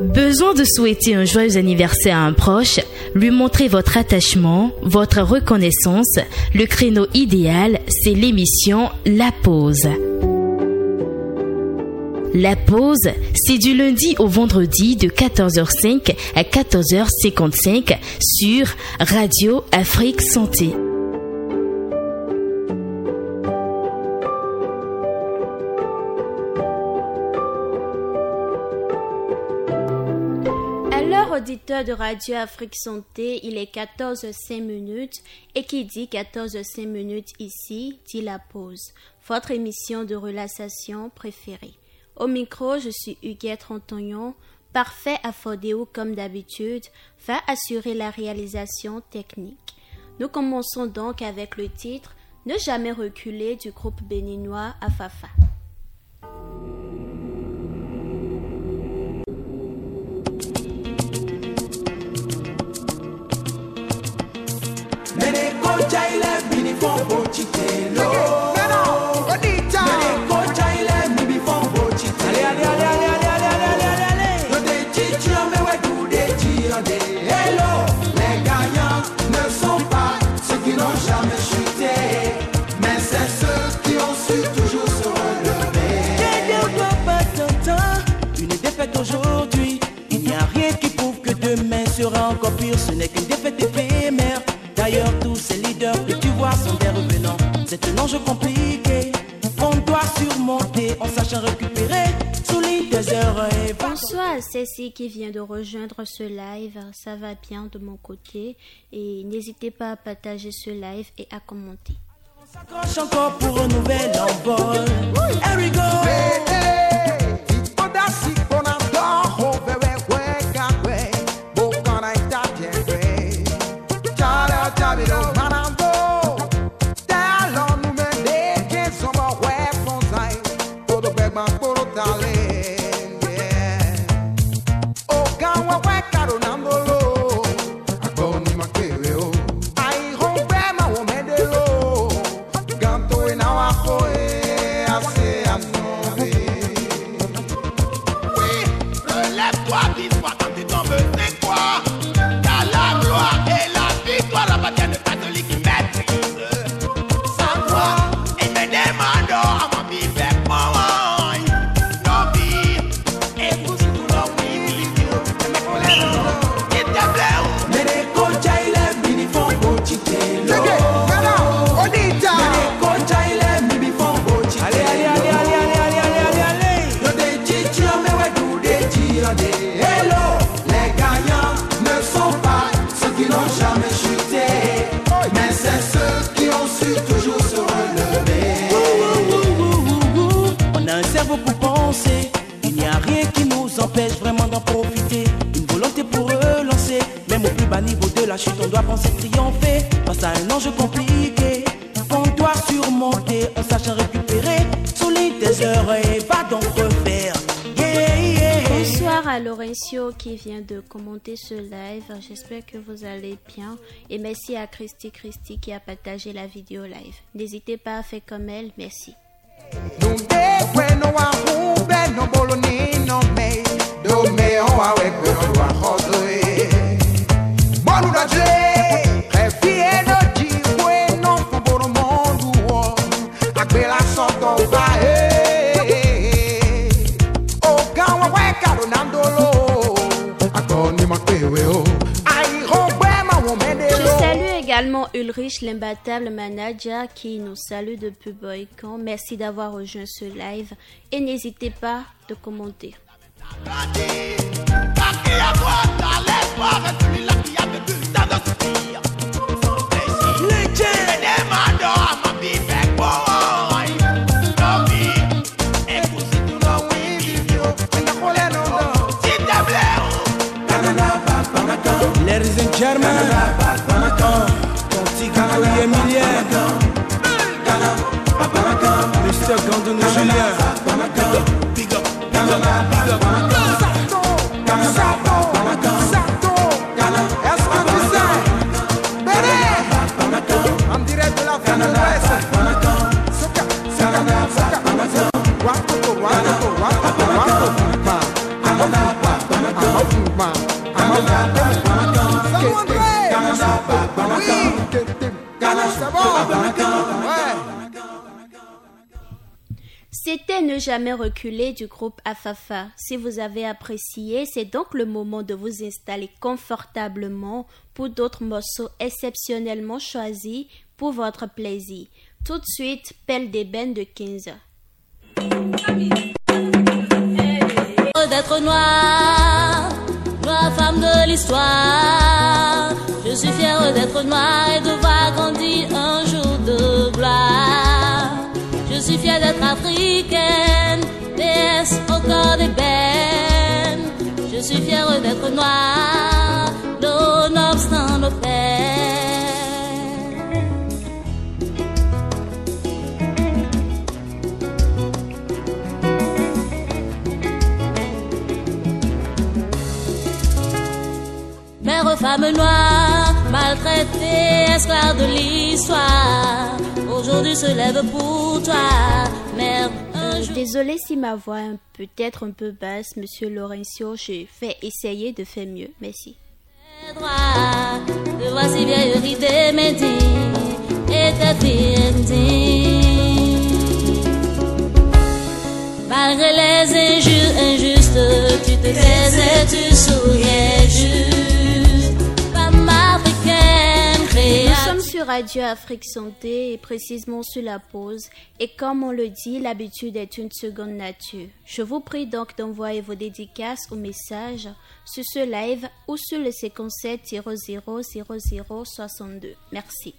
Besoin de souhaiter un joyeux anniversaire à un proche, lui montrer votre attachement, votre reconnaissance. Le créneau idéal, c'est l'émission La Pause. La Pause, c'est du lundi au vendredi de 14h05 à 14h55 sur Radio Afrique Santé. Auditeur de Radio Afrique Santé, il est 14h05 et qui dit 14h05 ici, dit La Pause, votre émission de relaxation préférée. Au micro, je suis Huguette Antonion, parfait Affordéo comme d'habitude, va assurer la réalisation technique. Nous commençons donc avec le titre « Ne jamais reculer » du groupe béninois Afafa. Aujourd'hui, il n'y a rien qui prouve que demain sera encore pire. Ce n'est qu'une défaite éphémère. D'ailleurs, tous ces leaders que tu vois sont des revenants. C'est un enjeu compliqué qu'on doit surmonter en sachant récupérer, souligne tes erreurs. Bonsoir à Cécile qui vient de rejoindre ce live. Ça va bien de mon côté. Et n'hésitez pas à partager ce live et à commenter. On s'accroche encore pour un nouvel envol. Here we go. On doit penser triompher face à un enjeu compliqué qu'on doit surmonter en sachant récupérer, souligne tes erreurs et va donc refaire. Bonsoir à Laurencio qui vient de commenter ce live. J'espère que vous allez bien et merci à Christy qui a partagé la vidéo live. N'hésitez pas à faire comme elle. Merci. Je salue également Ulrich, l'imbattable manager qui nous salue depuis Boycon. Merci d'avoir rejoint ce live et n'hésitez pas de commenter. Ladies and gentlemen, ton petit Gandou Emilien, Mr. Gandou Julien, big up, I'm direct de la fin de l'Ouest. Soca, C'était Ne jamais reculer du groupe Afafa. Si vous avez apprécié, c'est donc le moment de vous installer confortablement pour d'autres morceaux exceptionnellement choisis pour votre plaisir. Tout de suite, Pelle d'ébène de 15. D'être noire, noire femme de l'histoire. Je suis fière d'être noire et de voir grandir un jour de gloire. Je suis fière d'être africaine, déesse au corps d'ébène. Je suis fière d'être noire, nonobstant nos peines. Mère femme noire, maltraitée, esclave de l'histoire, aujourd'hui se lève pour toi, mère. Désolée si ma voix est peut-être un peu basse, Monsieur Laurencio, je vais essayer de faire mieux. Merci. Te voici vieillerie des médines et tes filles. Malgré les injures injustes, tu te taisais, tu souriais juste. Nous sommes sur Radio Afrique Santé et précisément sur la pause. Et comme on le dit, l'habitude est une seconde nature. Je vous prie donc d'envoyer vos dédicaces ou messages sur ce live ou sur le 57 00 00 62. Merci.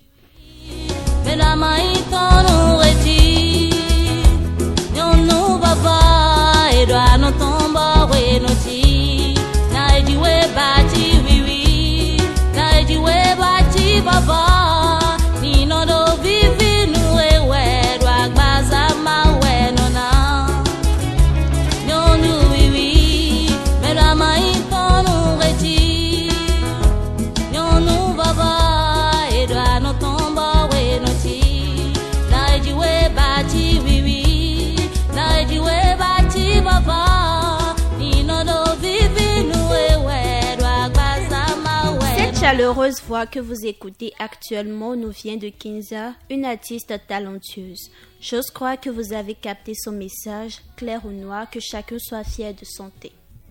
Baba, ni no do vivi nu ewe do agbaza ma we no na. No nu wiwi, me la mai tonu reti. No nu baba, e do no tomba we no ti. Na di we bati wiwi, na di we bati baba, ni no do vivi nu ewe do agbaza ma we. Cette chaleureuse voix que vous écoutez actuellement nous vient de Kinza, une artiste talentueuse. J'ose croire que vous avez capté son message, clair ou noir, que chacun soit fier de son thé.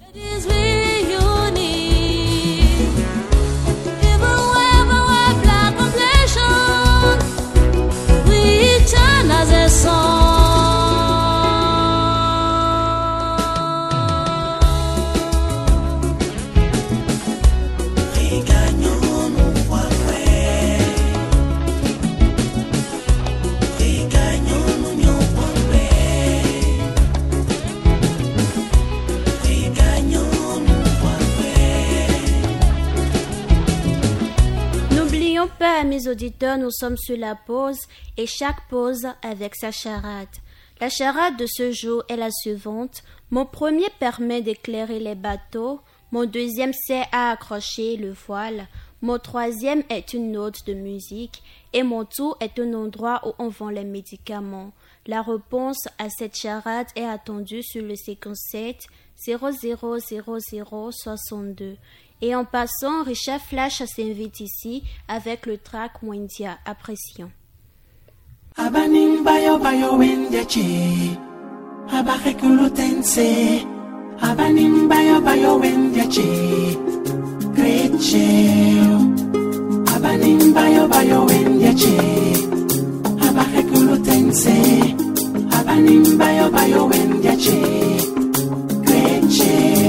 Pas, mes auditeurs, nous sommes sur la pause et chaque pause avec sa charade. La charade de ce jour est la suivante. Mon premier permet d'éclairer les bateaux, mon deuxième sert à accrocher le voile, mon troisième est une note de musique et mon tout est un endroit où on vend les médicaments. La réponse à cette charade est attendue sur le 57 00 00 62. Et en passant, Richard Flash s'invite ici avec le track Wendia. Apprécions. Abanimbayo bayo wendiachi, abakekulutense. Abanimbayo bayo wendiachi, greche. Abanimbayo bayo wendiachi, abakekulutense. Abanimbayo bayo wendiachi, greche.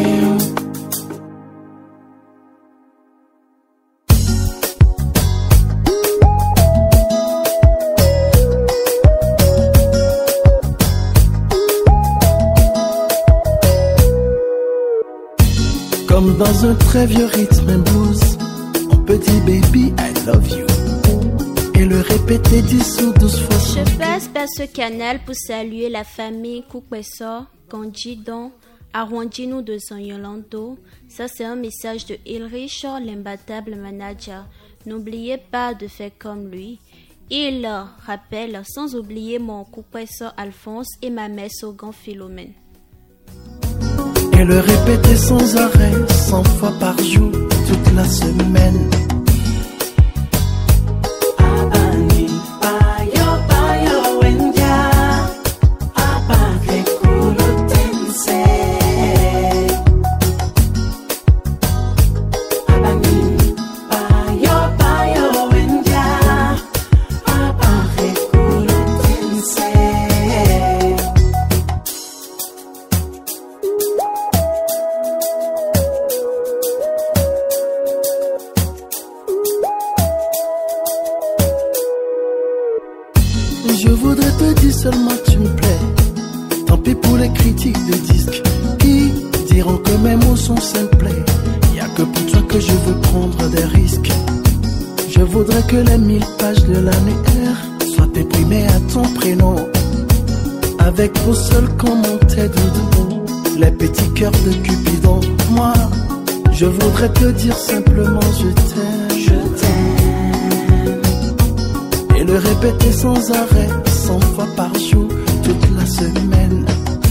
Comme dans un très vieux rythme and blues, on peut dire baby I love you et le répéter 10 ou 12 fois. Je passe par ce canal pour saluer la famille Kukweso, Kandjidon, Arwandjino de San Yolando. Ça c'est un message de Ulrich, l'imbattable manager. N'oubliez pas de faire comme lui. Il rappelle sans oublier mon Kukweso Alphonse et ma mère Sogan Philomène. et le répéter sans arrêt, 100 fois par jour, toute la semaine. Je voudrais te dire seulement tu me plais. Tant pis pour les critiques de disques qui diront que mes mots sont simples. Y'a que pour toi que je veux prendre des risques. Je voudrais que les 1000 pages de l'annuaire soient imprimées à ton prénom, avec au seul commentaire doudou, les petits cœurs de Cupidon. Moi, je voudrais te dire simplement je t'aime. Je t'aime. Et le répéter sans arrêt, 100 fois par jour, toute la semaine.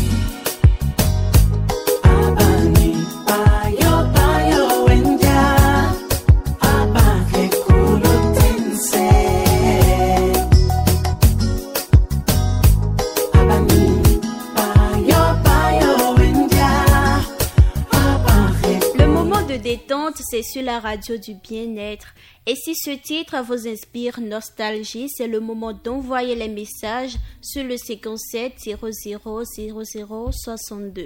C'est sur la radio du bien-être. Et si ce titre vous inspire nostalgie, c'est le moment d'envoyer les messages sur le 57 00 00 62.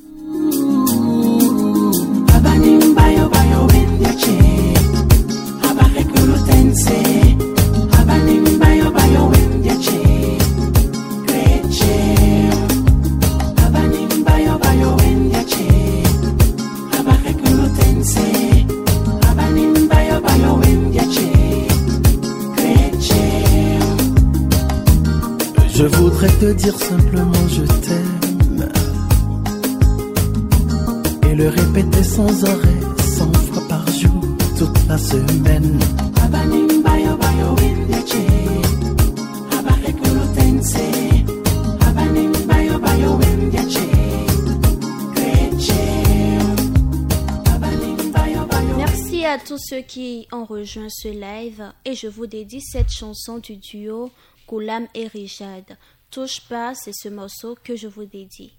Je voudrais te dire simplement je t'aime et le répéter sans arrêt, 100 fois par jour, toute la semaine. Merci à tous ceux qui ont rejoint ce live et je vous dédie cette chanson du duo Koulam et Rijad. Touche pas, c'est ce morceau que je vous dédie.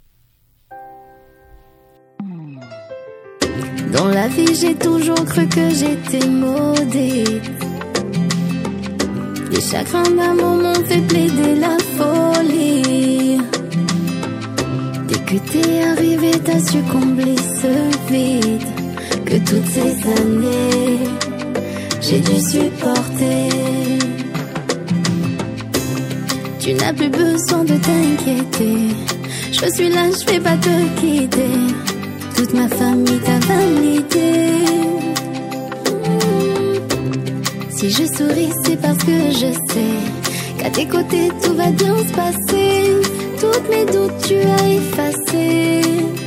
Dans la vie, j'ai toujours cru que j'étais maudite. Les chagrins d'amour m'ont fait plaider la folie. Dès que t'es arrivé, t'as su combler ce vide que toutes ces années j'ai dû supporter. Tu n'as plus besoin de t'inquiéter. Je suis là, je vais pas te quitter. Toute ma famille t'a validé. Si je souris, c'est parce que je sais qu'à tes côtés tout va bien se passer. Toutes mes doutes tu as effacé.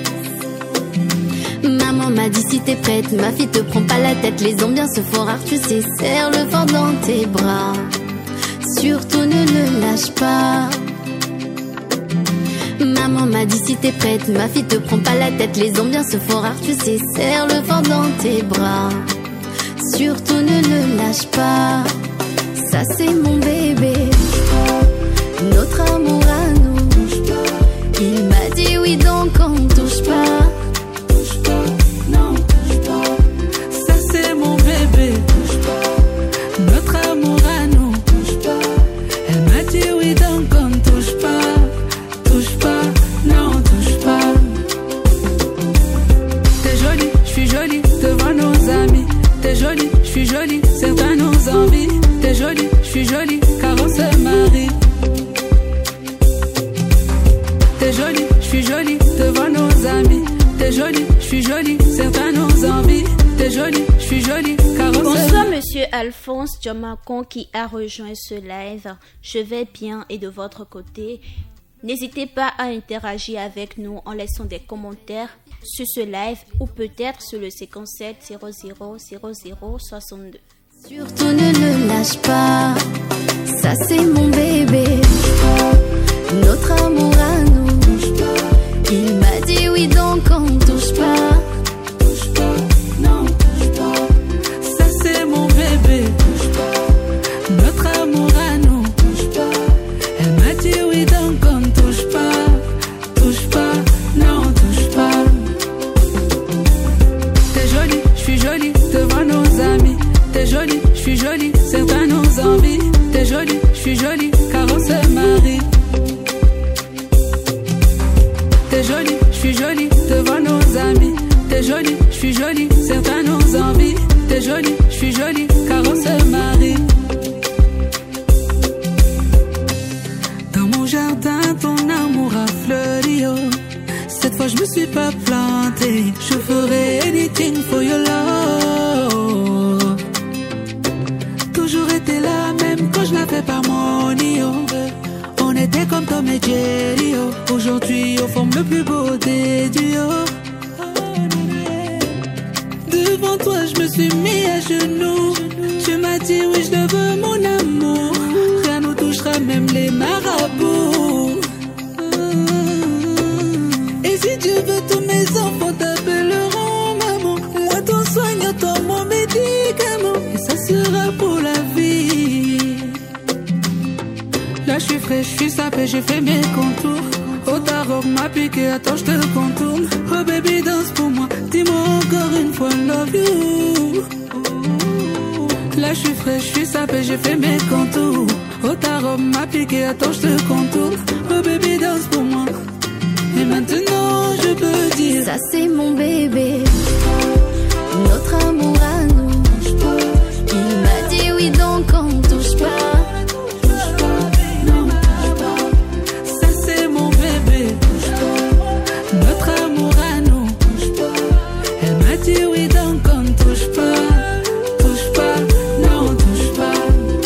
Maman m'a dit si t'es prête, ma fille te prends pas la tête. Les ambiances se font rares, tu sais, serre le vent dans tes bras. Surtout ne le lâche pas. Maman m'a dit si t'es prête, ma fille te prends pas la tête. Les ambiances se font rares, tu sais, serre le vent dans tes bras. Surtout ne le lâche pas. Ça c'est mon bébé, notre amour à nous. Il m'a dit oui donc on touche pas. Non, touche pas. Ça c'est mon bébé, notre amour à nous. Elle m'a dit oui donc on touche pas. Touche pas, non touche pas. T'es jolie, je suis jolie devant nos amis. T'es jolie, je suis jolie, certains nous envient. T'es jolie, je suis jolie, car on se marie. T'es jolie, je suis jolie devant nos amis. T'es jolie, je suis jolie, certains nous envient. T'es jolie, je suis jolie, car on se marie. Bonsoir monsieur Alphonse Djamacon qui a rejoint ce live. Je vais bien et de votre côté. N'hésitez pas à interagir avec nous en laissant des commentaires sur ce live ou peut-être sur le 57 00 00 62. Surtout ne le lâche pas. Ça c'est mon bébé, notre amour à nous. Il m'a dit oui donc on touche touche pas. Touche pas, non, touche pas. Ça c'est mon bébé. Touche pas. Notre amour à nous. Touche pas. Elle m'a dit oui donc on ne touche pas. Touche pas, non, touche pas. T'es jolie, je suis jolie devant nos amis. T'es jolie, je suis jolie, certains nous envient. T'es jolie, je suis jolie, car on se marie. T'es jolie, je suis jolie devant nos amis. T'es jolie, je suis jolie, certains nous envient. T'es jolie, je suis jolie, car on se marie. Dans mon jardin, ton amour a fleuri, oh. Cette fois je me suis pas plantée. Je ferai anything for your love. Toujours été là, même quand je n'avais pas mon oh. On était comme Tom et Jerry, oh. Aujourd'hui on forme le plus beau des duos. Devant toi je me suis mis à genoux. Tu m'as dit oui je le veux mon amour. Rien nous touchera même les marabouts. Et si Dieu veut tous mes enfants t'appelleront maman. Moi ton soignant, toi mon médicament. Et ça sera pour la vie. Là je suis fraîche, je suis sapée, j'ai fait mes contours. Oh ta robe m'a piqué, attends je te contourne. Oh baby danse pour moi, dis-moi encore une fois love you. Là je suis fraîche, je suis sapée, j'ai fait mes contours. Oh ta robe m'a piqué, attends je te contourne. Oh baby danse pour moi. Et maintenant je peux dire ça c'est mon bébé. Notre amour à nous. Il m'a dit oui donc on ne touche pas. Notre amour à nous. Elle m'a dit oui donc on ne touche pas. Touche pas, non touche pas.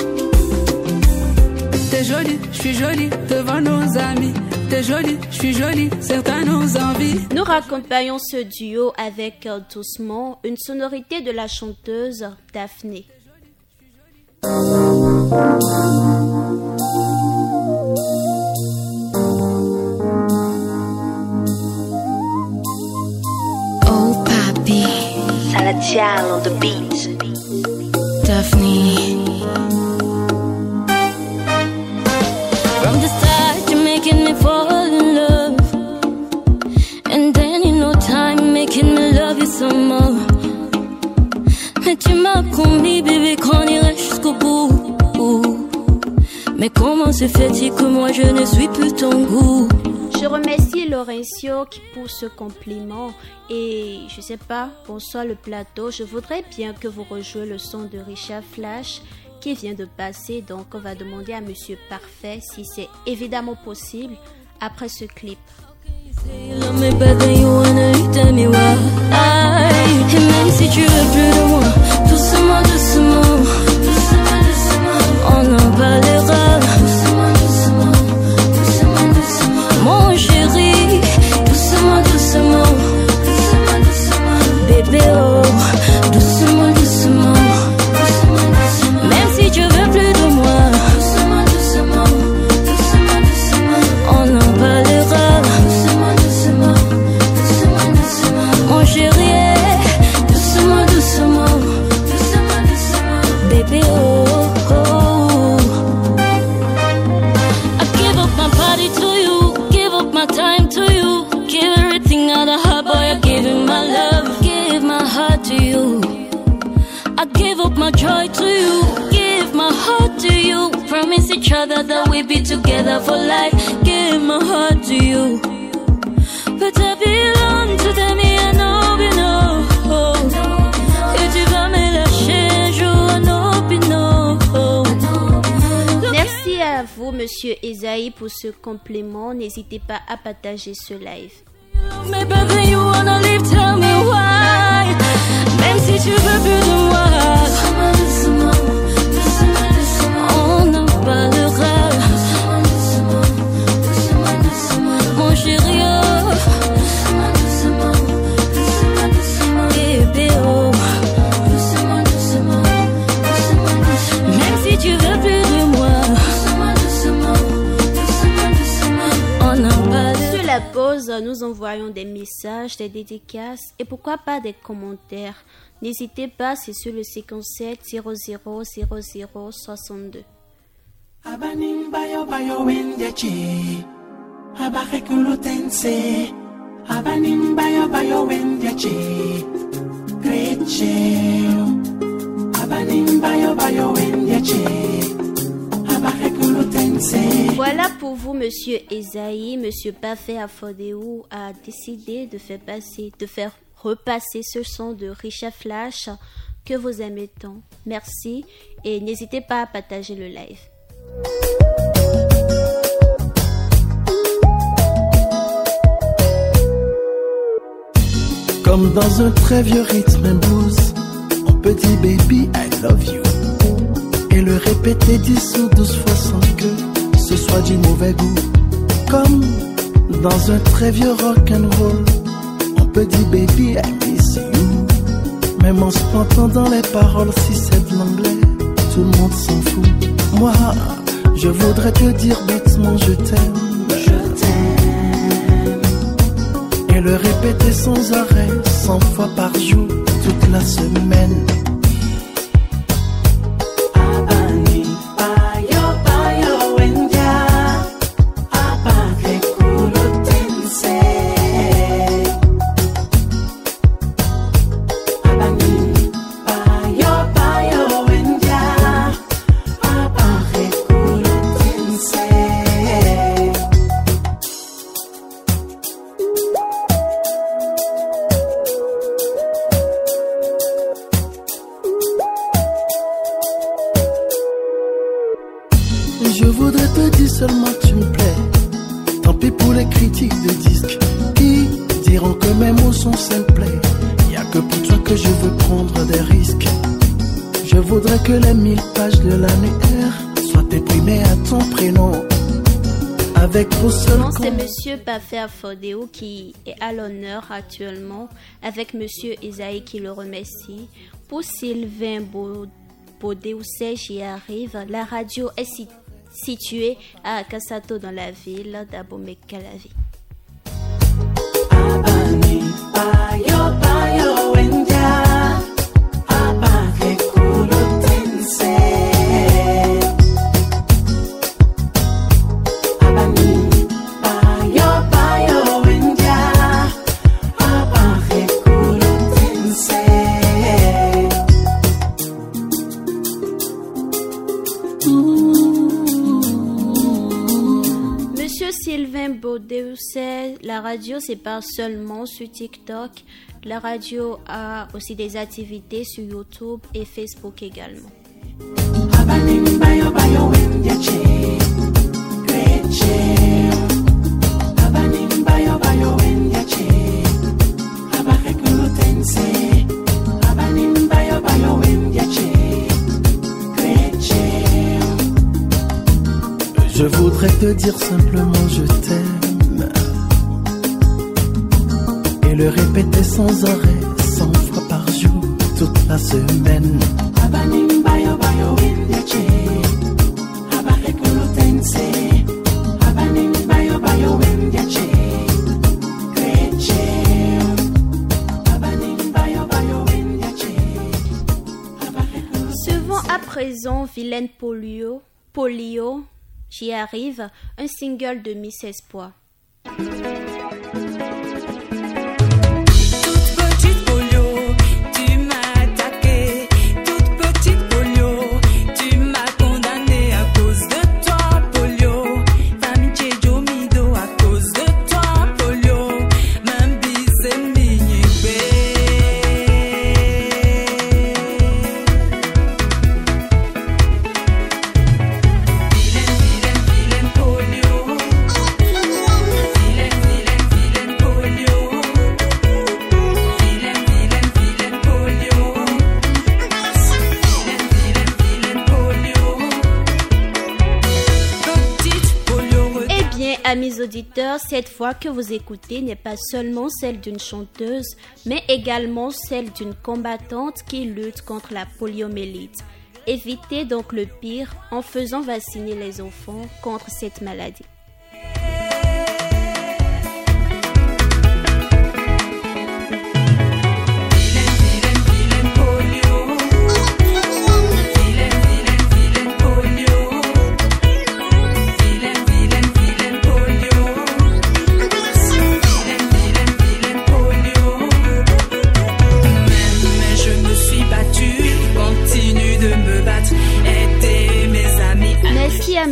T'es jolie, je suis jolie devant nos amis. T'es jolie, je suis jolie, certains nous envient. Nous raccompagnons ce duo avec Doucement, une sonorité de la chanteuse Daphné. Salatiel on the beat. Daphne. From the start, you're making me fall in love. And then in no time, making me love you some more. Mais tu m'as promis, bébé, qu'on irait jusqu'au bout. Mais comment se fait-il que moi je ne suis plus ton goût? Je remercie Laurencio qui pour ce compliment et je sais pas, bonsoir le plateau. Je voudrais bien que vous rejouiez le son de Richard Flash qui vient de passer. Donc on va demander à Monsieur Parfait si c'est évidemment possible après ce clip. Et même si tu veux plus de moi, doucement, doucement, doucement, doucement, on en parlera. Doucement, doucement, doucement, doucement, mon chéri, doucement, doucement, doucement, doucement, bébé, oh, doucement, doucement, doucement, doucement, même si tu veux plus de moi, doucement, doucement, doucement, doucement, on en parlera. Doucement, doucement, doucement, doucement, mon chéri, doucement, doucement, doucement, doucement, bébé, oh, oh. I give up my body to you, give up my time to you, give everything out of heart, boy, I give you my love, give my heart to you. I give up my joy to you, give my heart to you, promise each other that we'll be together for life, give my heart to you. But I belong to them, I know, you know. Et tu vas me lâcher, je know, Merci à vous, Monsieur Esaïe, pour ce compliment. N'hésitez pas à partager ce live. Mais baby, you wanna leave, tell me why. Même si tu veux plus de moi, on en parlera. Mon chéri, bébé, oh. Même si tu veux plus de moi, on en parlera. Sur la pause, nous envoyons des messages, des dédicaces et pourquoi pas des commentaires. N'hésitez pas, c'est sur le 57 00 00 62. Abanimbayo bayo wendiachi Abakekulutense Abanimbayo bayo wendiachi Greche Abanimbayo bayo wendiachi Abakekulutense. Voilà pour vous, Monsieur Esaïe. Monsieur Parfait Afodéou a décidé de faire repasser ce son de Richard Flash que vous aimez tant. Merci et n'hésitez pas à partager le live. Comme dans un très vieux rythme and blues, on peut dire baby I love you et le répéter 10 ou 12 fois sans que ce soit du mauvais goût. Comme dans un très vieux rock and roll, on peut dire baby I miss you. Même en se plantant dans les paroles, si c'est de l'anglais, tout le monde s'en fout. Moi, je voudrais te dire bêtement je t'aime. Je t'aime. Et le répéter sans arrêt, 100 fois par jour, toute la semaine. Abani bayo bayo wendia Abakekulutense. Abani bayo bayo wendia Abakekulutense. Je voudrais te dire seulement tu me plais. Tant pis pour les critiques de disques qui diront que mes mots sont simplets. Y'a que pour toi que je veux prendre des risques. Je voudrais que les 1000 pages de l'annuaire soient imprimées à ton prénom. Avec pour seul Non, c'est compte. Monsieur Parfait Afodéou qui est à l'honneur actuellement avec Monsieur Esaïe qui le remercie. Pour Sylvain Bodéoussé, j'y arrive. La radio est située à Kassato dans la ville d'Abomey-Calavi. Abani bayo bayo wendia Abakekulutense. Abani bayo bayo wendia Abakekulutense. Monsieur Sylvain Bodéoussé, la radio c'est pas seulement sur TikTok. La radio a aussi des activités sur YouTube et Facebook également. Abanimbayo bayo wendiachi Greche Abanimbayo bayo wendiachi Abakekulutense. Abanimbayo bayo wendiachi Greche. Je voudrais te dire simplement je t'aime. Et le répéter sans arrêt, 100 fois par jour, toute la semaine. Abanimbayo bayo wendiachi Abakekulutense. Abanimbayo bayo wendiachi Greche. Abanimbayo bayo wendiachi Abakekulutense. Suivons à présent Vilaine Polio, j'y arrive, un single de Miss Espoir. Petite polio, tu m'as attaqué. Toute petite polio, tu m'as condamné à cause de toi, polio. Famille Jomido à cause de toi, polio. Mambi c'est mignibé. Vilaine polio. Vilaine polio. Vilaine polio. Vilaine polio. Petite polio. Eh bien, amis auditeurs, cette voix que vous écoutez n'est pas seulement celle d'une chanteuse, mais également celle d'une combattante qui lutte contre la poliomyélite. Évitez donc le pire en faisant vacciner les enfants contre cette maladie.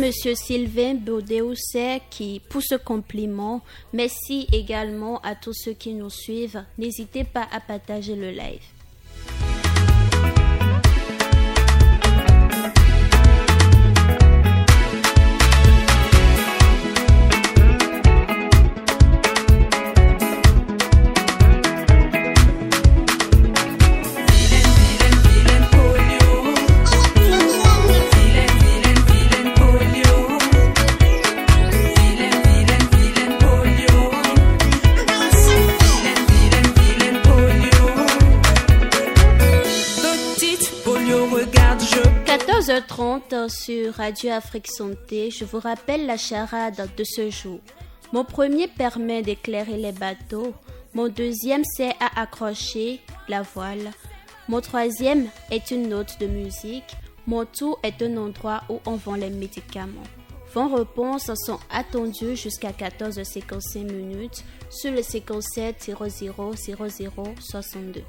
Monsieur Sylvain Baudet-Housset pour ce compliment. Merci également à tous ceux qui nous suivent. N'hésitez pas à partager le live. h 30 sur Radio Afrique Santé, je vous rappelle la charade de ce jour. Mon premier permet d'éclairer les bateaux, mon deuxième sert à accrocher la voile, mon troisième est une note de musique, mon tour est un endroit où on vend les médicaments. Vos réponses sont attendues jusqu'à 14h55 minutes sur le 57 00 00 62.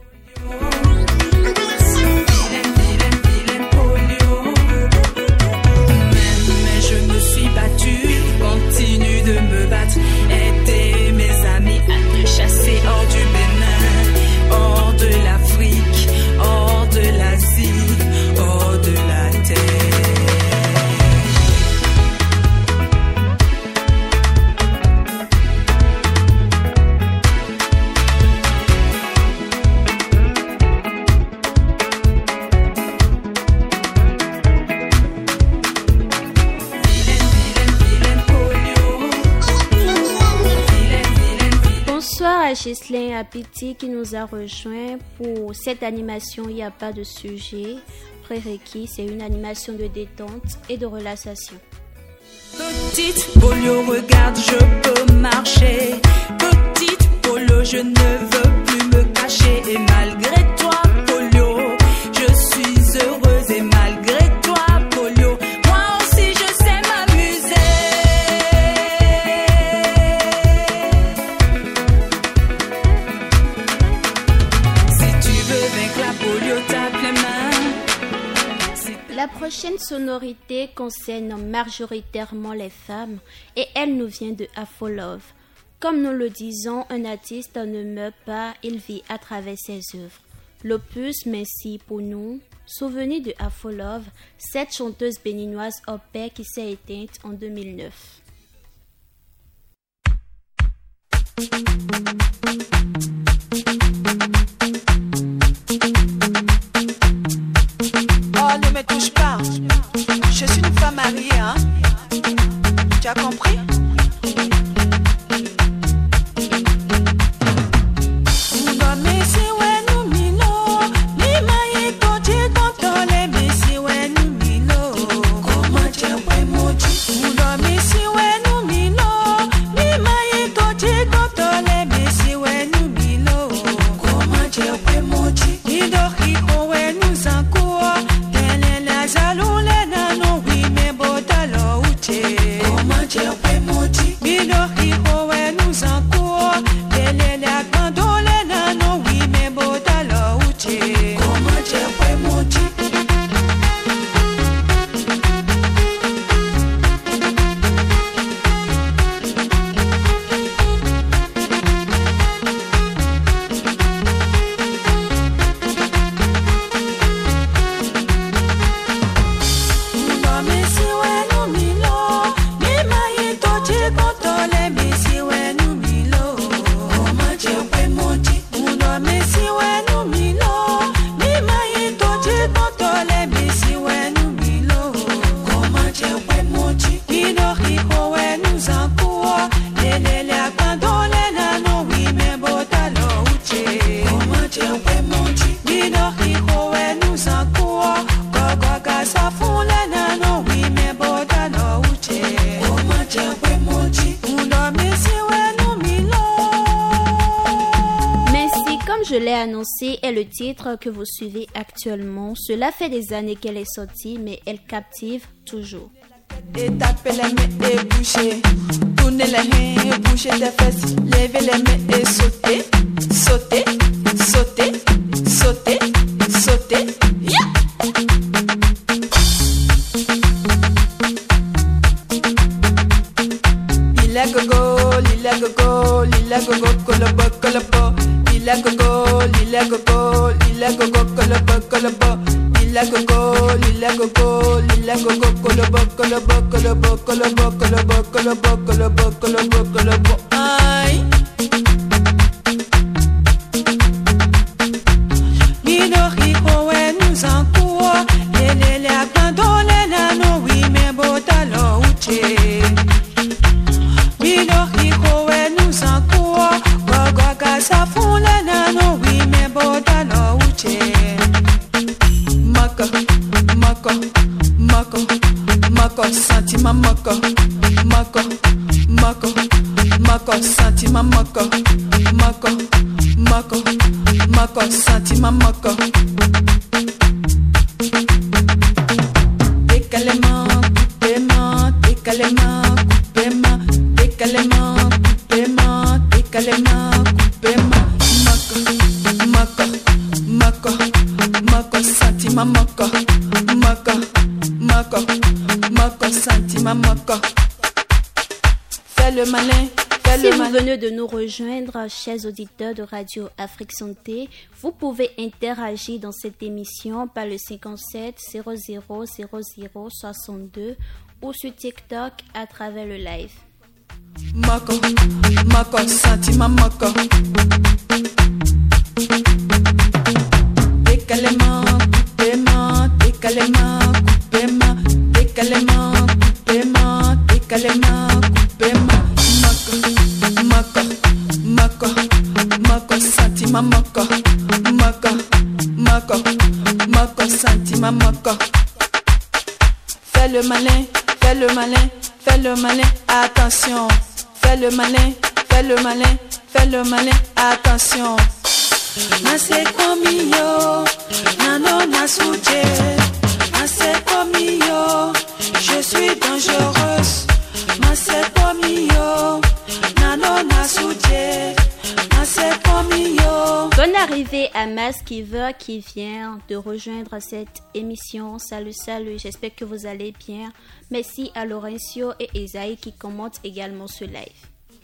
Je me suis battue, continue de me battre, aider mes amis à te chasser hors du Bénin, hors de l'Afrique, hors de l'Asie, hors de la terre. À Ghislain Apiti qui nous a rejoint pour cette animation. Il n'y a pas de sujet prérequis, c'est une animation de détente et de relaxation. Petite Polio, regarde, je peux marcher. Petite Polio, je ne veux plus me cacher. Et malgré toi, Polio, je suis heureuse. Et malgré toi, Polio, moi aussi je sais m'amuser. La prochaine sonorité concerne majoritairement les femmes et elle nous vient de Afro-Love. Comme nous le disons, un artiste ne meurt pas, il vit à travers ses œuvres. L'opus Merci pour nous, souvenir de Afro-Love, cette chanteuse béninoise au pair qui s'est éteinte en 2009. Oh, ne me touche pas. Je suis une femme mariée, hein. Tu as compris? Annoncé est le titre que vous suivez actuellement. Cela fait des années qu'elle est sortie, mais elle captive toujours. Et taper les mains et bouger, tourner les mains et bouger tes fesses, lever les mains et sauter, sauter, sauter, sauter, sauter. Yeah! lila gogo, kolobo, kolobo. Lila gogo, kolobo, kolobo, kolobo, kolobo, kolobo, kolobo, kolobo, kolobo, kolobo. Aïe. Minori kowe nous en cours, les abandonnés nano oui mais botalo uche. Minori kowe nous en cours, gogo sa fun le nano oui mais botalo uche. Mako, mako, mako, mako sentiment mako, mako, mako, mako sentiment mako, mako, mako, mako sentiment mako. Décalement, coupément, décalement, coupément, décalement, coupément, décalement, coupément. Mako, mako, mako, mako sentiment mako, mako, mako, mako sentiment mako. Fais le malin. Si vous venez de nous rejoindre, chers auditeurs de Radio Afrique Santé, vous pouvez interagir dans cette émission par le 57 00 00 62 ou sur TikTok à travers le live. Mako, mako, sentiment mako. Décalement, coupément, décalement, coupément, décalement, coupément, décalement, coupément. Mako, mako, mako, sentiment mako, mako, mako, mako, sentiment mako. Fais le malin, fais le malin, fais le malin, attention. Fais le malin, fais le malin, fais le malin, attention. Nase komi yo, nano nasuje. Nase komi yo, je suis dangereuse. Nase komi yo. Bonne arrivée à Maskiver qui vient de rejoindre cette émission. Salut, salut, j'espère que vous allez bien. Merci à Laurencio et Esaïe qui commentent également ce live.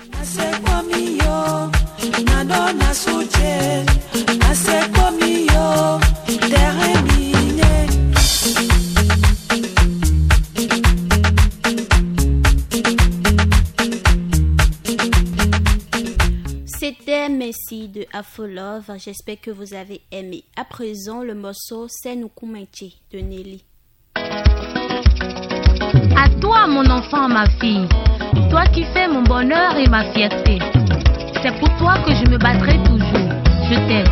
C'était Messi de Afro Love. J'espère que vous avez aimé. À présent, le morceau C'est Nukumenchi de Nelly. À toi, mon enfant, ma fille, toi qui fais mon bonheur et ma fierté. C'est pour toi que je me battrai toujours. Je t'aime.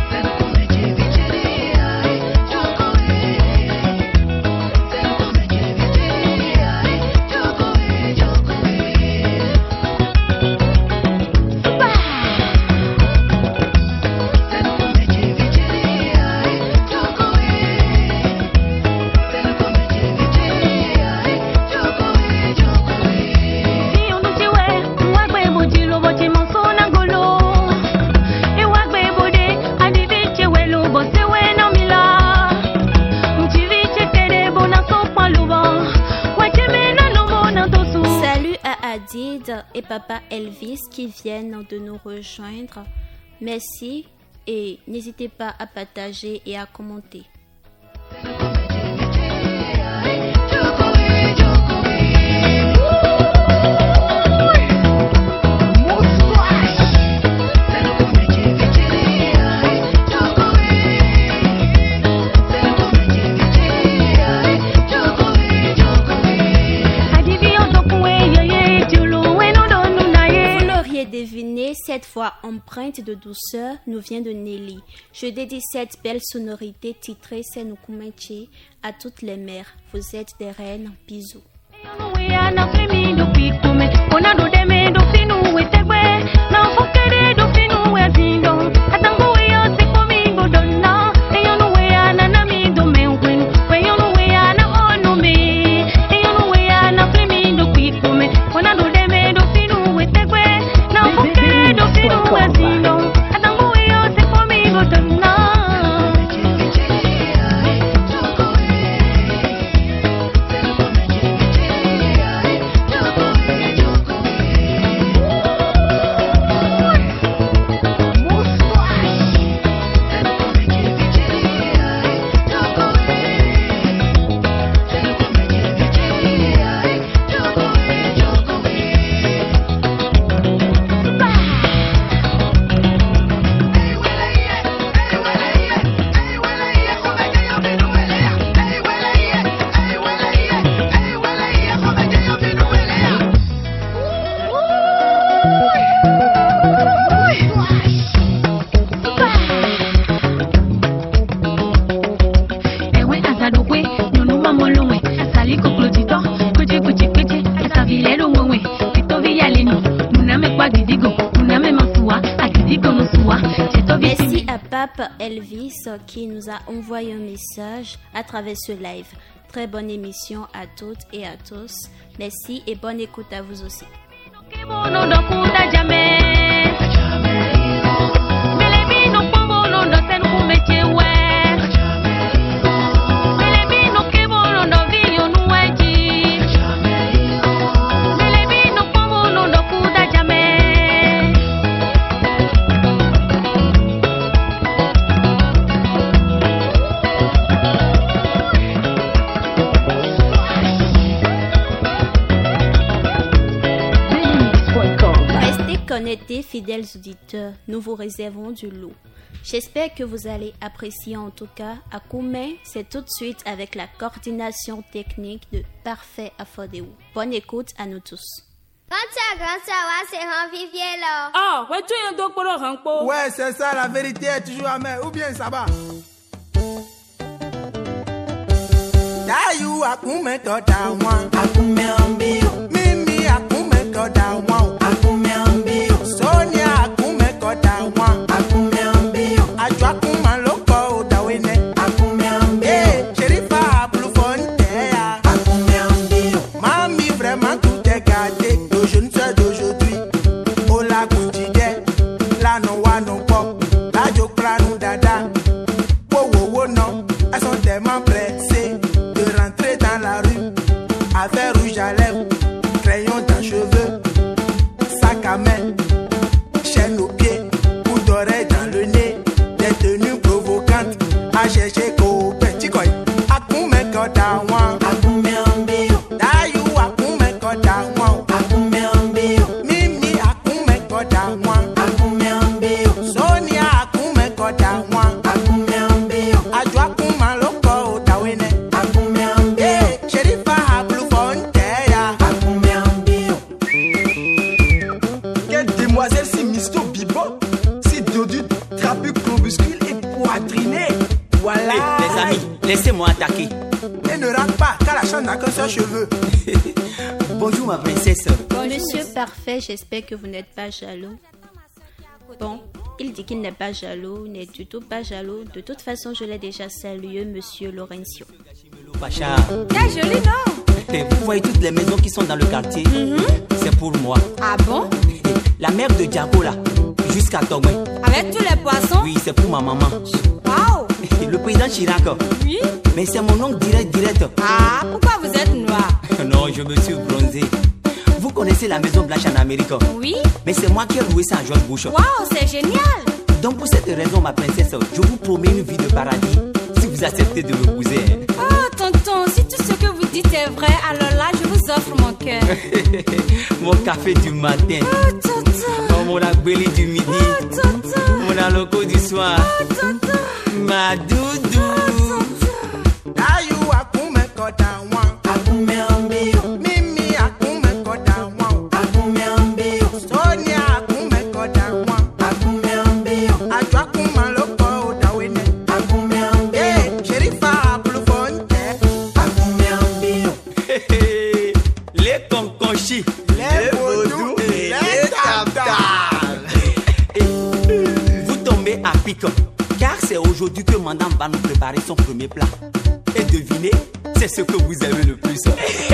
Et Papa Elvis qui viennent de nous rejoindre. Merci et n'hésitez pas à partager et à commenter. Devinez, cette voix empreinte de douceur nous vient de Nelly. Je dédie cette belle sonorité titrée C'est Nukumenchi à toutes les mères. Vous êtes des reines. Bisous. Pape Elvis qui nous a envoyé un message à travers ce live. Très bonne émission à toutes et à tous. Merci et bonne écoute à vous aussi. Connectés, fidèles auditeurs, nous vous réservons du lot. J'espère que vous allez apprécier en tout cas. À Koumé, c'est tout de suite avec la coordination technique de Parfait Afodéou. Bonne écoute à nous tous. Ah, ouais, c'est ça, la vérité est toujours amère. Ou bien ça va? Dayu Akume Toda Wan, Akume Ambio, Mimi Akume Toda Wan, Akume Ambio, Sonia Akume Toda Wan, Akume Ambio, Ajwa Kuma Loko Dawene, Akume Ambio, Sherifa Blue Fontea, Akume Ambio, Mami vraiment tout est gâté, le jeune soeur d'aujourd'hui, Ola Koutide, la Noa no pop, la Jokra no dada, wo wo wo non, elles sont tellement pressées de rentrer dans la rue, avec rouge à lèvres, crayon dans cheveux, sac à main, chaîne aux pieds, bout d'oreille dans le nez, des tenues provocantes, à chercher qu'au petit coin, à combien qu'à moi, à combien bio, d'ailleurs à combien qu'à moi, à combien bio, Mimi à combien qu'à moi, à combien bio, Sonia à combien qu'à moi, à combien bio, à toi comment l'oko d'awene, à combien bio, Sherifa à Blue Fontea, à combien bio. Quelle demoiselle si misto bibo, si dodu, trapu, crobuscule et poitriné. Voilà. Hey, les amis, laissez-moi attaquer. Et ne rate pas, car la chambre n'a qu'un seul cheveu. Bonjour ma princesse. Monsieur Parfait, j'espère que vous n'êtes pas jaloux. Bon, il dit qu'il n'est pas jaloux, n'est du tout pas jaloux. De toute façon, je l'ai déjà salué, Monsieur Laurencio. Pacha. T'es joli, non? Vous voyez toutes les maisons qui sont dans le quartier? C'est pour moi. Ah bon? La mère de Diago là, jusqu'à Togouin. Avec tous les poissons? Oui, c'est pour ma maman. Waouh! Le président Chirac. Oui? Mais c'est mon oncle direct. Ah, pourquoi vous êtes noir? Non, je me suis bronzé. Vous connaissez la maison blanche en Amérique? Oui. Mais c'est moi qui ai loué ça à George Bush. Waouh, c'est génial! Donc pour cette raison, ma princesse, je vous promets une vie de paradis si vous acceptez de m'épouser. Oh, tonton, si tout ce que vous dites est vrai, alors là, je vous offre mon cœur. Mon café du matin. Oh, tonton. Oh, mon agbeli du midi. Oh, tonton. Mon aloko du soir. Oh, tonton. Ma doudou. Dayu akume koda wan, akume ambio, Mimi akume koda wan, akume ambio, Sonia akume koda wan, akume ambio, Ajwa kuma loko dawene, akume ambio, Sherifa Blue Fonte, akume ambio. Les conconchis, les vaudous et les tam-tams. Vous tombez à pic, car c'est aujourd'hui que madame va nous préparer son premier plat. Et devinez, c'est ce que vous aimez le plus.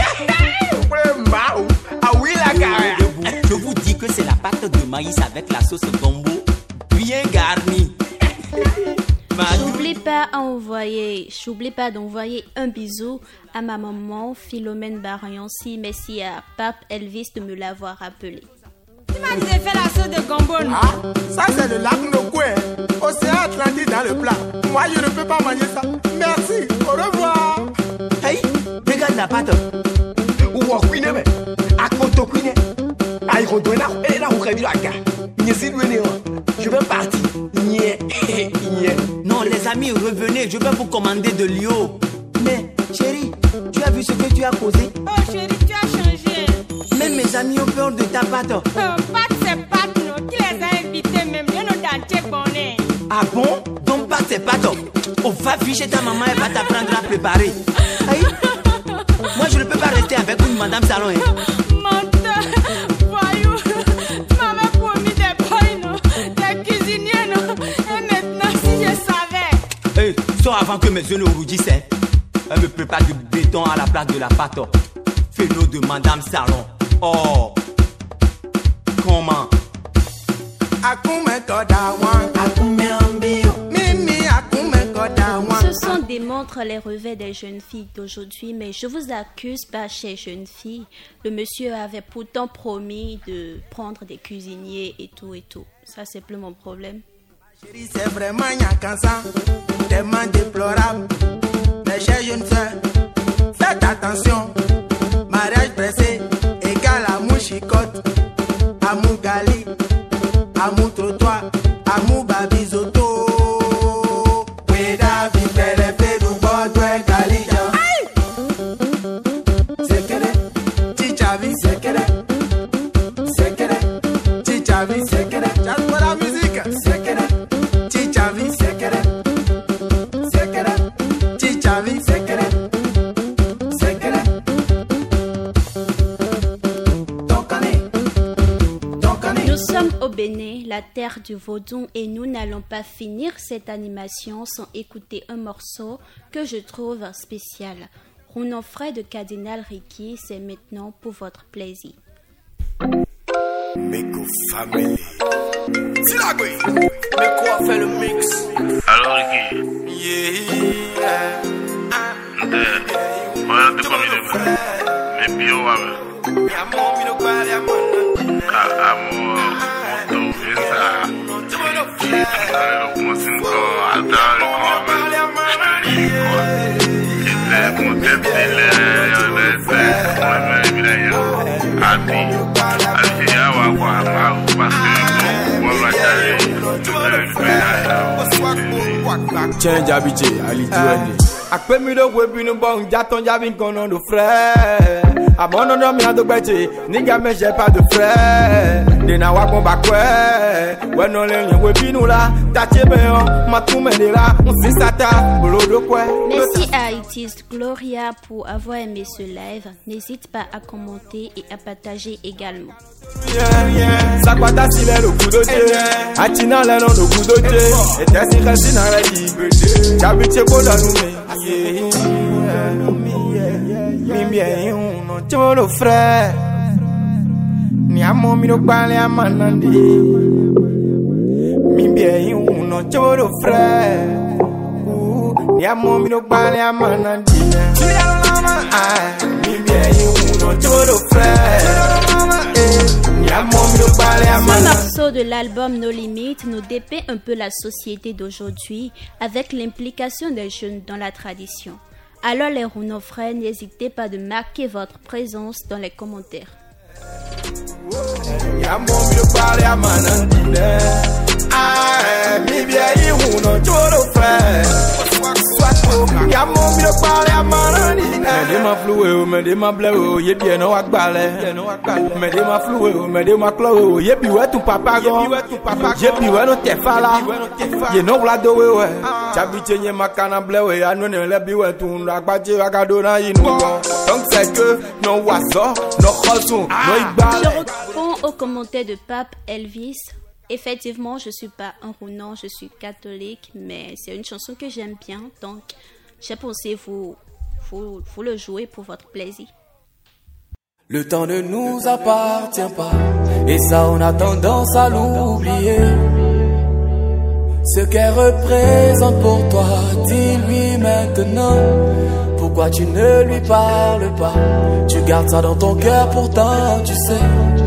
Ah oui, la carrière. Je vous dis que c'est la pâte de maïs avec la sauce gombo, bien garnie. J'oublie pas d'envoyer un bisou à ma maman Philomène Barionsi. Merci à Pape Elvis de me l'avoir rappelé. Tu m'as dit de faire la sauce de gombo. Ah, ça c'est le lac Nokoué, océan Atlantique dans le plat. Moi je ne peux pas manger ça. Merci, au revoir. Hey, regarde la pâte. Ou à Queen, à Koto Queen. Ah, il retourne là, et là, on revient à gars. Je veux partir. Non, les amis, revenez, je vais vous commander de l'eau. Mais, chérie, tu as vu ce que tu as causé? Oh, chérie, tu as changé. Même mes amis ont peur de ta pâte. Pâte, c'est pâte, non. Qui les a invités, même bien au dentier bonnet. Ah bon? Donc pâte, c'est pâte. Oh, va ficher ta maman, elle va t'apprendre à préparer. Aïe. Moi, je ne peux pas rester avec une madame salon. Hein. Menteur, voyou, tu m'avais promis des boys, non? Des cuisiniers, non? Et maintenant, si Sors avant que mes yeux ne rougissent. Elle me prépare du béton à la place de la pâte. Fais-nous de Madame Salon. Oh, comment? Ce sont des montres les revers des jeunes filles d'aujourd'hui, mais je vous accuse pas chez jeunes filles. Le monsieur avait pourtant promis de prendre des cuisiniers et tout et tout. Ça, c'est plus mon problème. C'est vraiment incansant, tellement déplorable. Mes chers jeunes soeurs, faites attention. Mariage pressé égale amour chicote, amour gali, amour trottoir, amour babizoto. Weda vipele fedu bodwe galija. Sekere, chichavi sekere, sekere, chichavi sekere. Just for la musique, sekere, chichavi sekere, sekere, chichavi sekere, sekere. Nous sommes au Bénin, la terre du vaudou, et nous n'allons pas finir cette animation sans écouter un morceau que je trouve spécial. Rounon frais de Cardinal Ricky, c'est maintenant pour votre plaisir. Meko Family. Silagwe. Meko a fait le mix. Alors Ricky. Yeah. Voilà de quoi il est. Mais bio avec. Amour, mi no parle amour. Amour, moto, visa. Alors comment c'est encore attends le Change habitué, Ali Duende. Akpe mi do webi no bon jaton javin kono do frère. Abono no mi ando gbete, nigga me j'ai pas de frère. De na wa kon bakwe, we no le yen webi nou la. Tache be on, ma tout me de la, on si sata, bolo do kwe. Merci à Itis Gloria pour avoir aimé ce live. N'hésite pas à commenter et à partager également. Sakwata sile lo kudoje, atina le no do kudoje. Ete si kasi na reji, jabiche ko danu me. Mi bien uno cholo frère. Ni amo mi no pale amanandi. Mi bien uno cholo frère. Ni amo mi no pale amanandi. Mi bien uno cholo frère. Ce morceau de l'album No Limit nous dépeint un peu la société d'aujourd'hui avec l'implication des jeunes dans la tradition. Alors les Rounon frères, n'hésitez pas de marquer votre présence dans les commentaires. Mede ma flou mede ma bleu, ye bien no akbale. Mede ma flou mede ma clo, ye bi we tu papa go. Ye bi we no te fala. Ye no vla do we. Chabi chenye makana bleu, anu ne le bi we tu akbaje agado na inu go. Donc c'est que no waso, no khosu, no ibale. Je réponds aux commentaires de Pape Elvis. Effectivement, je suis pas un Rounon, je suis catholique, mais c'est une chanson que j'aime bien, donc j'ai pensé vous le jouer pour votre plaisir. Le temps ne nous appartient pas, et ça on a tendance à l'oublier. Ce qu'elle représente pour toi, dis-lui maintenant. Pourquoi tu ne lui parles pas? Tu gardes ça dans ton cœur, pourtant tu sais.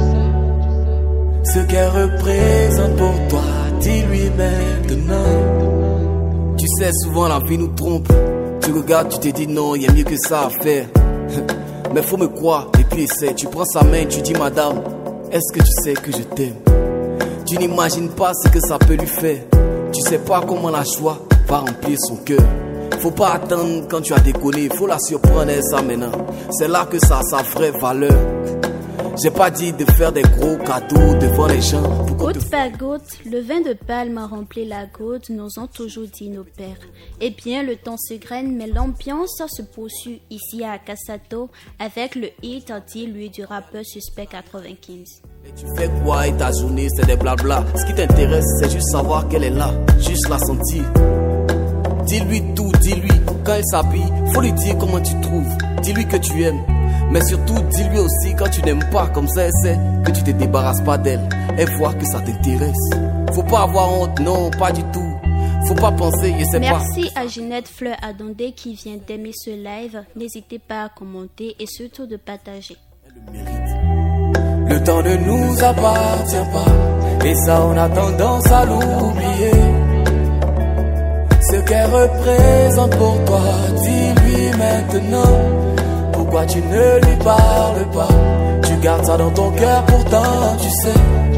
Ce qu'elle représente pour toi, dis-lui maintenant. Tu sais, souvent la vie nous trompe. Tu regardes, tu te dis non, il y a mieux que ça à faire. Mais faut me croire, et puis essaie. Tu prends sa main, tu dis madame, est-ce que tu sais que je t'aime? Tu n'imagines pas ce que ça peut lui faire. Tu sais pas comment la joie va remplir son cœur. Faut pas attendre quand tu as déconné, faut la surprendre et ça maintenant. C'est là que ça a sa vraie valeur. J'ai pas dit de faire des gros cadeaux devant les gens. Goutte par goutte, le vin de palme a rempli la goutte, nous ont toujours dit nos pères. Eh bien, le temps se graine, mais l'ambiance se poursuit ici à Cassato avec le hit Dis-lui du rappeur Suspect 95. Et tu fais quoi et ta journée, c'est des blabla. Ce qui t'intéresse, c'est juste savoir qu'elle est là, juste la sentir. Dis-lui tout quand elle s'habille, faut lui dire comment tu trouves. Dis-lui que tu aimes. Mais surtout, dis-lui aussi quand tu n'aimes pas. Comme ça, elle sait que tu te débarrasses pas d'elle. Elle voit que ça t'intéresse. Faut pas avoir honte, non, pas du tout. Faut pas penser, je sais pas. Merci à Ginette Fleur Adondé qui vient d'aimer ce live. N'hésitez pas à commenter et surtout de partager. Le temps ne nous appartient pas, et ça on a tendance à l'oublier. Ce qu'elle représente pour toi, dis-lui maintenant. Pourquoi tu ne lui parles pas? Tu gardes ça dans ton cœur, pourtant tu sais.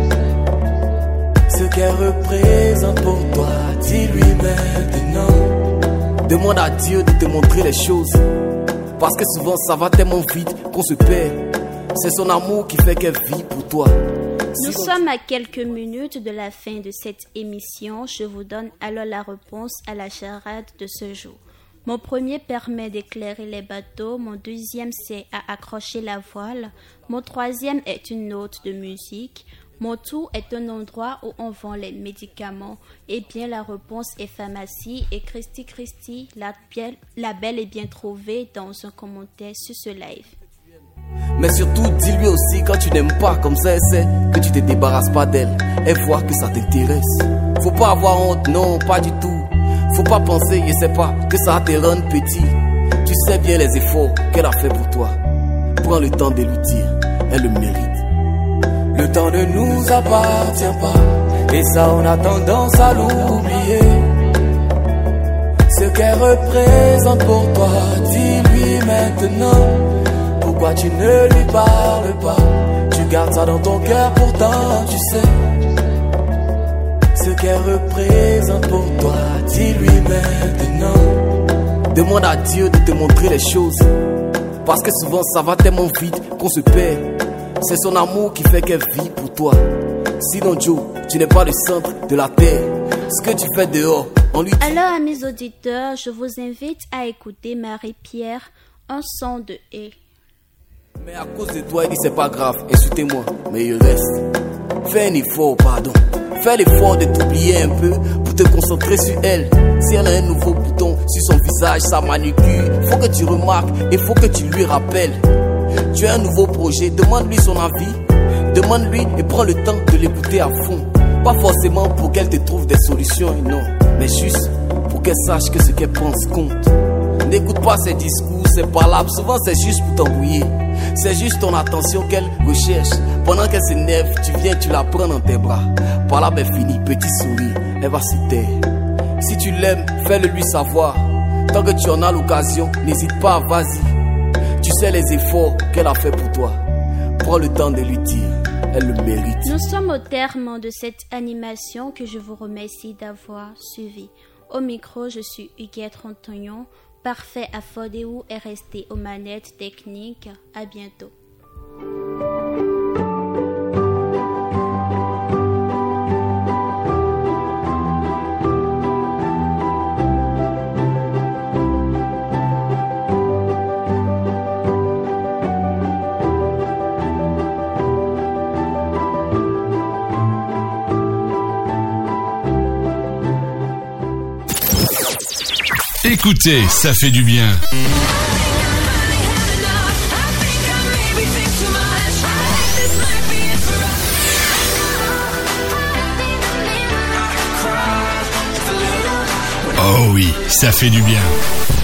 Ce qu'elle représente pour toi, dis-lui maintenant. Demande à Dieu de te montrer les choses, parce que souvent ça va tellement vite qu'on se perd. C'est son amour qui fait qu'elle vit pour toi. Nous sommes à quelques minutes de la fin de cette émission. Je vous donne alors la réponse à la charade de ce jour. Mon premier permet d'éclairer les bateaux. Mon deuxième c'est à accrocher la voile. Mon troisième est une note de musique. Mon tout est un endroit où on vend les médicaments. Eh bien, la réponse est pharmacie. Et Christy, la belle est bien trouvée dans un commentaire sur ce live. Mais surtout, dis-lui aussi quand tu n'aimes pas. Comme ça, elle sait que tu te débarrasses pas d'elle. Elle voit que ça t'intéresse. Faut pas avoir honte, non, pas du tout. Faut pas penser, je sais pas, que ça te rende petit. Tu sais bien les efforts qu'elle a fait pour toi. Prends le temps de lui dire, elle le mérite. Le temps ne nous appartient pas, et ça on a tendance à l'oublier. Ce qu'elle représente pour toi, dis-lui maintenant. Pourquoi tu ne lui parles pas? Tu gardes ça dans ton cœur, pourtant tu sais. Ce qu'elle représente pour toi, dis-lui maintenant. Demande à Dieu de te montrer les choses, parce que souvent ça va tellement vite qu'on se perd. C'est son amour qui fait qu'elle vit pour toi. Sinon Joe, tu n'es pas le centre de la terre. Ce que tu fais dehors, on lui dit... Alors amis auditeurs, je vous invite à écouter Marie-Pierre, un son de haie. Mais à cause de toi, il dit c'est pas grave, insultez-moi, mais il reste. Fais un effort, pardon. Fais l'effort de t'oublier un peu pour te concentrer sur elle. Si elle a un nouveau bouton sur son visage, sa manucure, faut que tu remarques et faut que tu lui rappelles. Tu as un nouveau projet, demande-lui son avis. Demande-lui et prends le temps de l'écouter à fond. Pas forcément pour qu'elle te trouve des solutions, non, mais juste pour qu'elle sache que ce qu'elle pense compte. N'écoute pas ses discours, ses palabres, souvent c'est juste pour t'embrouiller. C'est juste ton attention qu'elle recherche. Pendant qu'elle s'énerve, tu viens, tu la prends dans tes bras. Par là, ben fini, petit sourire, elle va se taire. Si tu l'aimes, fais-le lui savoir. Tant que tu en as l'occasion, n'hésite pas, vas-y. Tu sais les efforts qu'elle a fait pour toi. Prends le temps de lui dire, elle le mérite. Nous sommes au terme de cette animation que je vous remercie d'avoir suivi. Au micro, je suis Huguette Antonion. Parfait à Fodéou est resté aux manettes techniques. À bientôt. Écoutez, ça fait du bien. Oh oui, ça fait du bien.